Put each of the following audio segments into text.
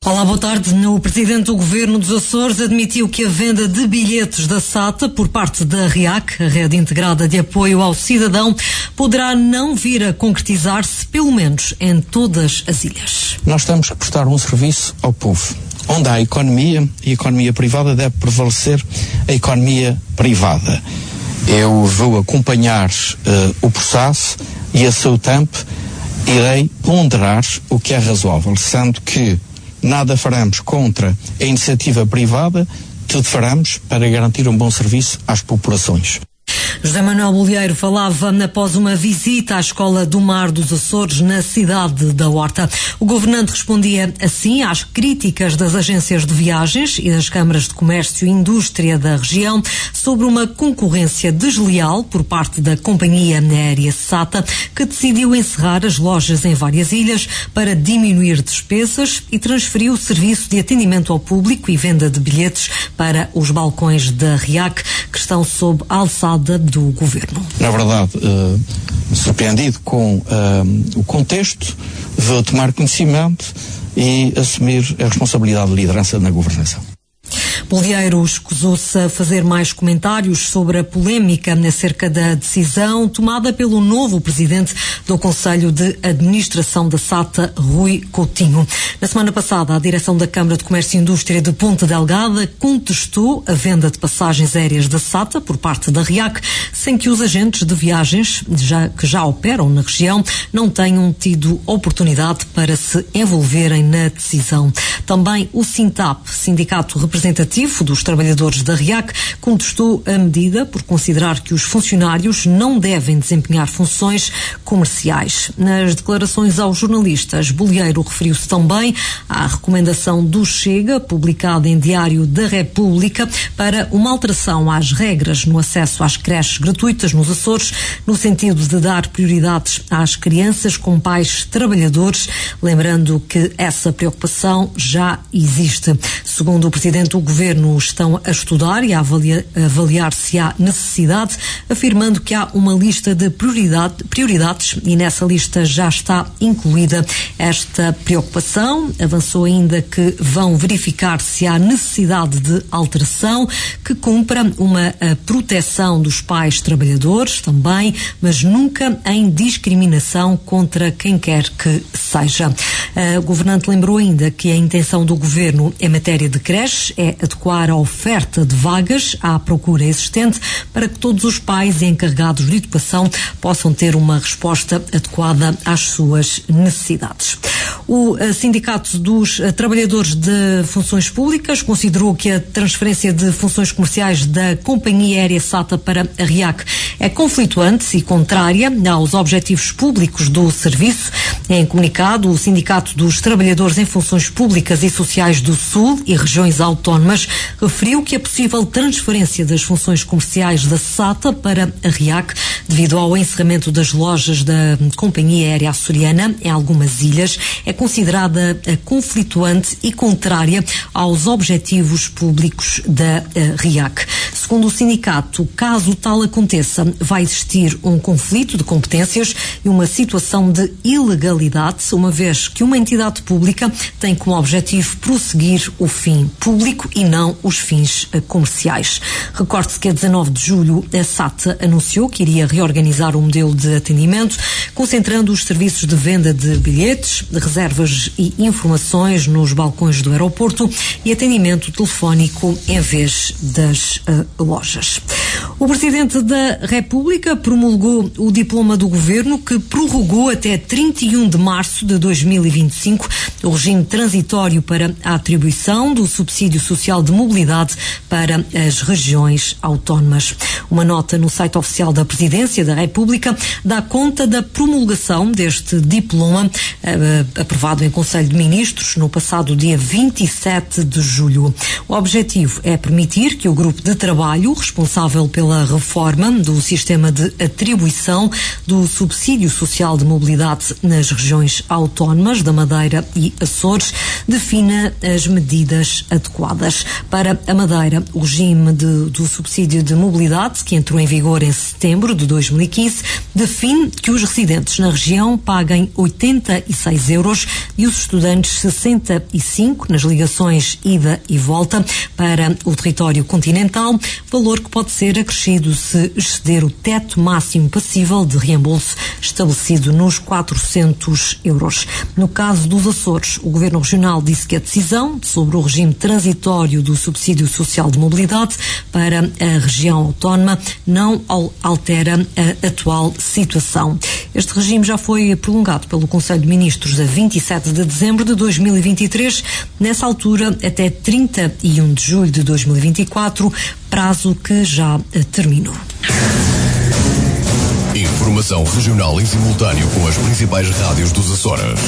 Olá, boa tarde. O Presidente do Governo dos Açores admitiu que a venda de bilhetes da SATA por parte da RIAC, a Rede Integrada de Apoio ao Cidadão, poderá não vir a concretizar-se, pelo menos em todas as ilhas. Nós temos que prestar um serviço ao povo. Onde há economia e economia privada, deve prevalecer a economia privada. Eu vou acompanhar o processo e a seu tempo irei ponderar o que é razoável, sendo que nada faremos contra a iniciativa privada, tudo faremos para garantir um bom serviço às populações. José Manuel Bolieiro falava após uma visita à Escola do Mar dos Açores na cidade da Horta. O governante respondia assim às críticas das agências de viagens e das câmaras de comércio e indústria da região sobre uma concorrência desleal por parte da companhia aérea SATA, que decidiu encerrar as lojas em várias ilhas para diminuir despesas e transferiu o serviço de atendimento ao público e venda de bilhetes para os balcões da RIAC, que estão sob a alçada do governo. Na verdade, surpreendido com o contexto, vou tomar conhecimento e assumir a responsabilidade de liderança na governação. Bolieiro escusou-se a fazer mais comentários sobre a polémica acerca da decisão tomada pelo novo presidente do Conselho de Administração da SATA, Rui Coutinho. Na semana passada, a direção da Câmara de Comércio e Indústria de Ponta Delgada contestou a venda de passagens aéreas da SATA por parte da RIAC, sem que os agentes de viagens que já operam na região não tenham tido oportunidade para se envolverem na decisão. Também o SINTAP, sindicato representativo dos trabalhadores da RIAC, contestou a medida por considerar que os funcionários não devem desempenhar funções comerciais. Nas declarações aos jornalistas, Bolieiro referiu-se também à recomendação do Chega, publicada em Diário da República, para uma alteração às regras no acesso às creches gratuitas nos Açores, no sentido de dar prioridades às crianças com pais trabalhadores, lembrando que essa preocupação já existe. Segundo o Presidente do Governo, estão a estudar e a avaliar se há necessidade, afirmando que há uma lista de prioridades e nessa lista já está incluída esta preocupação. Avançou ainda que vão verificar se há necessidade de alteração que cumpra uma proteção dos pais trabalhadores também, mas nunca em discriminação contra quem quer que seja. O governante lembrou ainda que a intenção do governo em matéria de creches é adequar a oferta de vagas à procura existente para que todos os pais e encarregados de educação possam ter uma resposta adequada às suas necessidades. O Sindicato dos Trabalhadores de Funções Públicas considerou que a transferência de funções comerciais da Companhia Aérea SATA para a RIAC é conflituante e contrária aos objetivos públicos do serviço. Em comunicado, o Sindicato dos Trabalhadores em Funções Públicas e Sociais do Sul e regiões autónomas referiu que a possível transferência das funções comerciais da SATA para a RIAC, devido ao encerramento das lojas da Companhia Aérea Açoriana em algumas ilhas, é considerada conflituante e contrária aos objetivos públicos da RIAC. Segundo o sindicato, caso tal aconteça, vai existir um conflito de competências e uma situação de ilegalidade, uma vez que uma entidade pública tem como objetivo prosseguir o fim público e não os fins comerciais. Recorde-se que a 19 de julho a SATA anunciou que iria reorganizar o modelo de atendimento, concentrando os serviços de venda de bilhetes, de reservas e informações nos balcões do aeroporto e atendimento telefónico em vez das lojas. O Presidente da República promulgou o diploma do Governo que prorrogou até 31 de março de 2025 o regime transitório para a atribuição do subsídio social de mobilidade para as regiões autónomas. Uma nota no site oficial da Presidência da República dá conta da promulgação deste diploma aprovado em Conselho de Ministros no passado dia 27 de julho. O objetivo é permitir que o grupo de trabalho responsável pela pela reforma do sistema de atribuição do subsídio social de mobilidade nas regiões autónomas da Madeira e Açores, define as medidas adequadas. Para a Madeira, o regime do subsídio de mobilidade, que entrou em vigor em setembro de 2015, define que os residentes na região paguem 86 euros e os estudantes 65 nas ligações ida e volta para o território continental, valor que pode ser acrescido se exceder o teto máximo passível de reembolso estabelecido nos 400 euros. No caso dos Açores, o Governo Regional disse que a decisão sobre o regime transitório do subsídio social de mobilidade para a região autónoma não altera a atual situação. Este regime já foi prolongado pelo Conselho de Ministros a 27 de dezembro de 2023, nessa altura até 31 de julho de 2024, prazo que já terminou. Informação regional em simultâneo com as principais rádios dos Açores.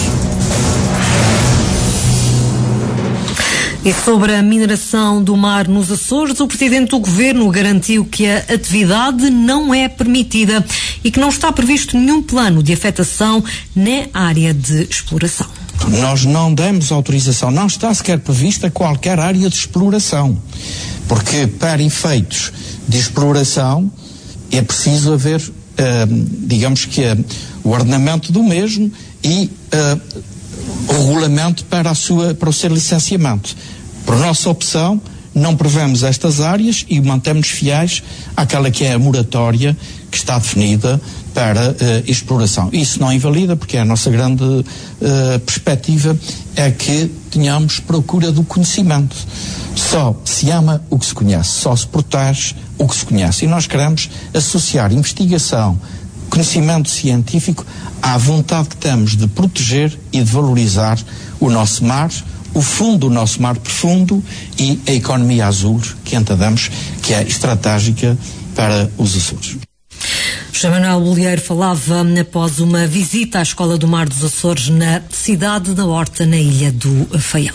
E sobre a mineração do mar nos Açores, o Presidente do Governo garantiu que a atividade não é permitida e que não está previsto nenhum plano de afetação na área de exploração. Nós não demos autorização, não está sequer prevista qualquer área de exploração, porque para efeitos de exploração é preciso haver, digamos que o ordenamento do mesmo e o regulamento para o seu licenciamento. Por nossa opção, não prevemos estas áreas e mantemos fiéis àquela que é a moratória que está definida para exploração. Isso não invalida, porque a nossa grande perspectiva é que tenhamos procura do conhecimento. Só se ama o que se conhece, só se protege o que se conhece. E nós queremos associar investigação, conhecimento científico à vontade que temos de proteger e de valorizar o nosso mar, o fundo do nosso mar profundo e a economia azul que entendemos que é estratégica para os Açores. José Manuel Bolieiro falava após uma visita à Escola do Mar dos Açores na cidade da Horta, na ilha do Faial.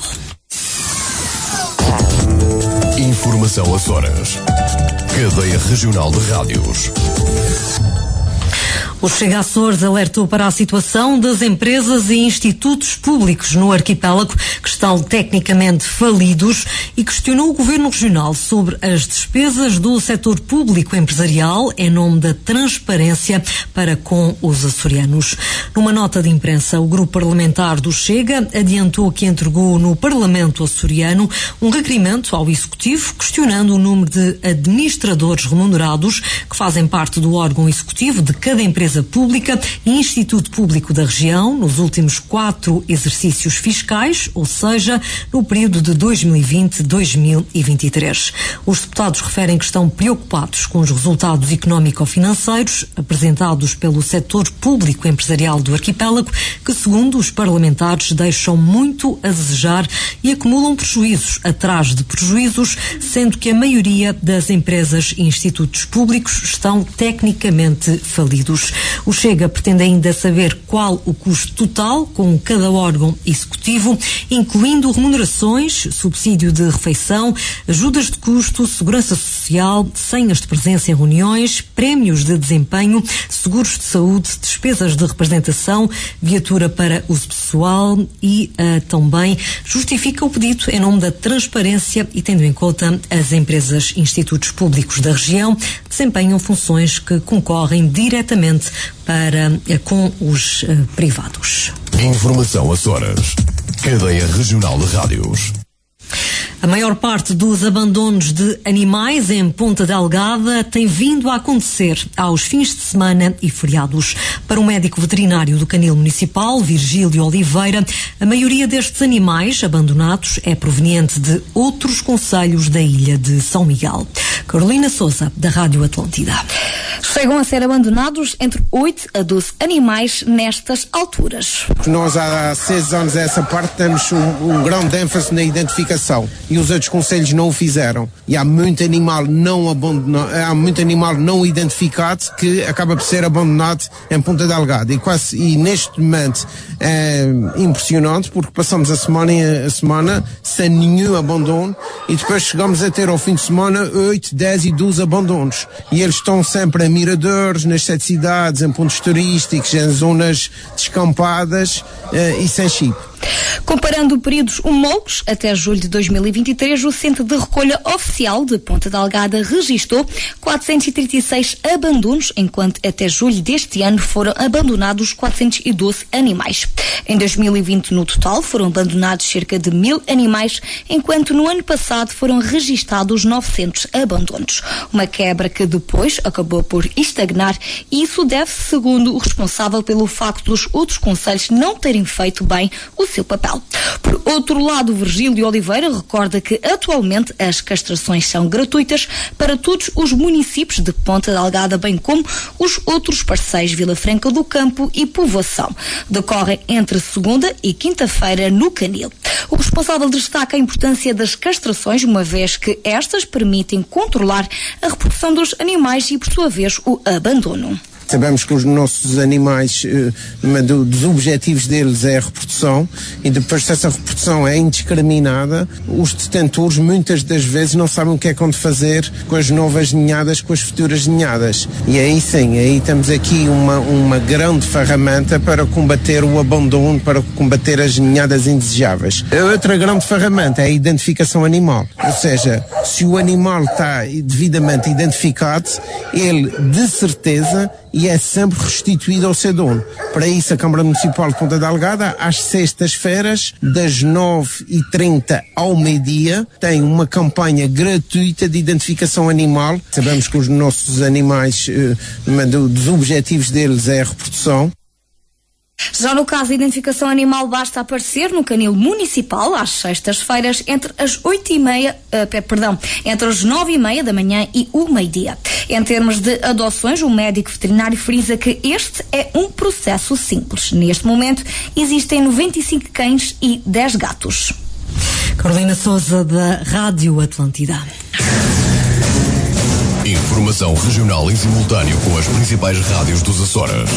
Informação Açores. Cadeia Regional de Rádios. O Chega Açores alertou para a situação das empresas e institutos públicos no arquipélago que estão tecnicamente falidos e questionou o Governo Regional sobre as despesas do setor público empresarial em nome da transparência para com os açorianos. Numa nota de imprensa, o grupo parlamentar do Chega adiantou que entregou no Parlamento açoriano um requerimento ao Executivo questionando o número de administradores remunerados que fazem parte do órgão executivo de cada empresa pública e Instituto Público da região nos últimos 4 exercícios fiscais, ou seja, no período de 2020-2023. Os deputados referem que estão preocupados com os resultados económico-financeiros apresentados pelo setor público empresarial do arquipélago, que, segundo os parlamentares, deixam muito a desejar e acumulam prejuízos atrás de prejuízos, sendo que a maioria das empresas e institutos públicos estão tecnicamente falidos. O Chega pretende ainda saber qual o custo total com cada órgão executivo, incluindo remunerações, subsídio de refeição, ajudas de custo, segurança social, senhas de presença em reuniões, prémios de desempenho, seguros de saúde, despesas de representação, viatura para uso pessoal e também justifica o pedido em nome da transparência e tendo em conta as empresas e institutos públicos da região desempenham funções que concorrem diretamente com os privados. Informação Açores. Cadeia Regional de Rádios. A maior parte dos abandonos de animais em Ponta Delgada tem vindo a acontecer aos fins de semana e feriados. Para o médico veterinário do Canil Municipal, Virgílio Oliveira, a maioria destes animais abandonados é proveniente de outros concelhos da ilha de São Miguel. Carolina Sousa, da Rádio Atlântida. Chegam a ser abandonados entre 8 a 12 animais nestas alturas. Nós há 6 anos a essa parte temos um grande ênfase na identificação e os outros concelhos não o fizeram. E há muito animal não abandonado, há muito animal não identificado que acaba por ser abandonado em Ponta Delgada. E neste momento é impressionante porque passamos a semana sem nenhum abandono e depois chegamos a ter ao fim de semana 8, entre 10 e 12 abandonos. E eles estão sempre em miradores, nas 7 cidades, em pontos turísticos, em zonas descampadas e sem chip. Comparando períodos homólogos até julho de 2023, o Centro de Recolha Oficial de Ponta Delgada registrou 436 abandonos, enquanto até julho deste ano foram abandonados 412 animais. Em 2020, no total, foram abandonados cerca de 1000 animais, enquanto no ano passado foram registados 900 abandonos. Uma quebra que depois acabou por estagnar, e isso deve-se, segundo o responsável, pelo facto dos outros concelhos não terem feito bem o seu papel. Por outro lado, Virgílio Oliveira recorda que atualmente as castrações são gratuitas para todos os municípios de Ponta Delgada, bem como os outros parceiros Vila Franca do Campo e Povoação. Decorrem entre segunda e quinta-feira no Canil. O responsável destaca a importância das castrações, uma vez que estas permitem controlar a reprodução dos animais e, por sua vez, o abandono. Sabemos que os nossos animais, dos objetivos deles é a reprodução, e depois, se essa reprodução é indiscriminada, os detentores muitas das vezes não sabem o que é que vão fazer com as novas ninhadas, com as futuras ninhadas. E aí sim, aí temos aqui uma grande ferramenta para combater o abandono, para combater as ninhadas indesejáveis. A outra grande ferramenta é a identificação animal. Ou seja, se o animal está devidamente identificado, ele, de certeza, e é sempre restituído ao seu dono. Para isso, a Câmara Municipal de Ponta Delgada, às sextas-feiras, das 9h30 ao meio-dia, tem uma campanha gratuita de identificação animal. Sabemos que os nossos animais, dos objetivos deles é a reprodução. Já no caso da identificação animal, basta aparecer no canil municipal às sextas-feiras entre as 9h30 da manhã e o meio-dia. Em termos de adoções, o médico veterinário frisa que este é um processo simples. Neste momento, existem 95 cães e 10 gatos. Carolina Sousa, da Rádio Atlântida. Informação regional em simultâneo com as principais rádios dos Açores.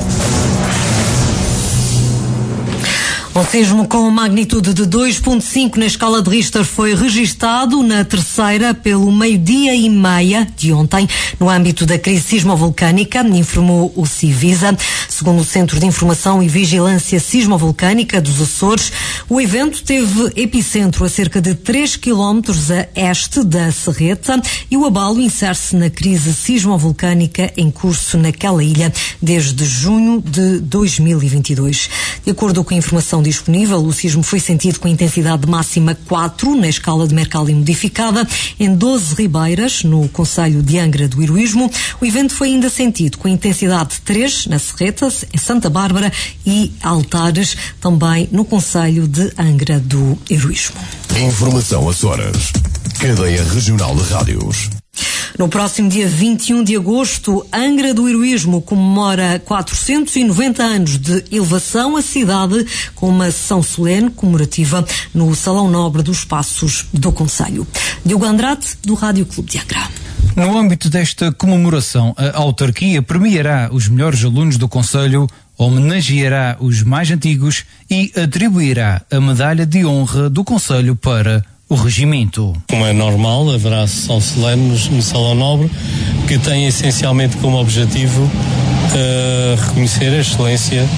Um sismo com magnitude de 2,5 na escala de Richter foi registado na terceira pelo 12h30 de ontem, no âmbito da crise sismovolcânica, informou o Civisa. Segundo o Centro de Informação e Vigilância Sismovolcânica dos Açores, o evento teve epicentro a cerca de 3 km a este da Serreta, e o abalo insere-se na crise sismovolcânica em curso naquela ilha desde junho de 2022. De acordo com a informação disponível, o sismo foi sentido com intensidade máxima 4 na escala de Mercalli modificada em 12 ribeiras, no concelho de Angra do Heroísmo. O evento foi ainda sentido com intensidade 3 na Serreta, em Santa Bárbara e Altares, também no concelho de Angra do Heroísmo. Informação Açores. Cadeia Regional de Rádios. No próximo dia 21 de agosto, Angra do Heroísmo comemora 490 anos de elevação à cidade, com uma sessão solene comemorativa no Salão Nobre dos Passos do Concelho. Diogo Andrade, do Rádio Clube de Angra. No âmbito desta comemoração, a autarquia premiará os melhores alunos do Concelho, homenageará os mais antigos e atribuirá a medalha de honra do Concelho para o regimento. Como é normal, haverá sessão solene no Salão Nobre, que tem essencialmente como objetivo reconhecer a excelência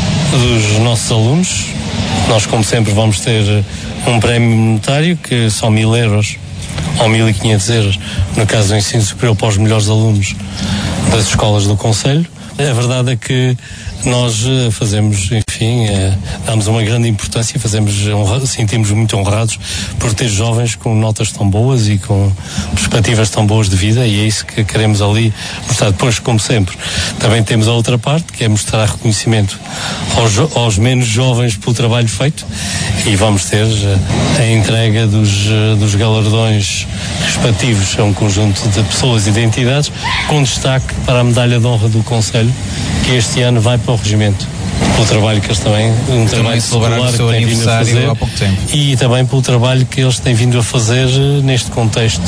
dos nossos alunos. Nós, como sempre, vamos ter um prémio monetário, que são 1.000 euros ou 1.500 euros, no caso do ensino superior, para os melhores alunos das escolas do Concelho. A verdade é que nós fazemos, enfim, damos uma grande importância, sentimos muito honrados por ter jovens com notas tão boas e com perspectivas tão boas de vida, e é isso que queremos ali mostrar. Depois, como sempre, também temos a outra parte, que é mostrar reconhecimento aos menos jovens pelo trabalho feito, e vamos ter a entrega dos galardões respectivos a um conjunto de pessoas e de entidades, com destaque para a medalha de honra do Concelho, que este ano vai para o regimento, pelo trabalho que eles também, trabalho celebrar o seu aniversário há pouco tempo, e também pelo trabalho que eles têm vindo a fazer neste contexto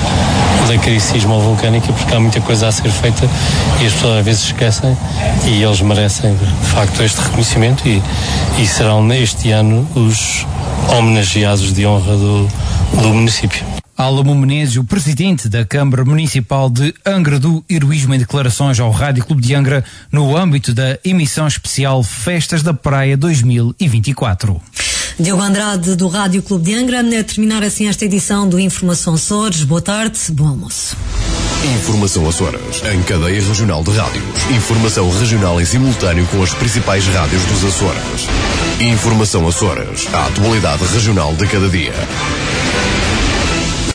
da crise sismovolcânica, porque há muita coisa a ser feita e as pessoas às vezes esquecem, e eles merecem de facto este reconhecimento, e serão neste ano os homenageados de honra do município. Álamo Menezes, o presidente da Câmara Municipal de Angra do Heroísmo, em declarações ao Rádio Clube de Angra no âmbito da emissão especial Festas da Praia 2024. Diogo Andrade, do Rádio Clube de Angra, a terminar assim esta edição do Informação Açores. Boa tarde, bom almoço. Informação Açores, em cadeia regional de rádios. Informação regional em simultâneo com as principais rádios dos Açores. Informação Açores, a atualidade regional de cada dia.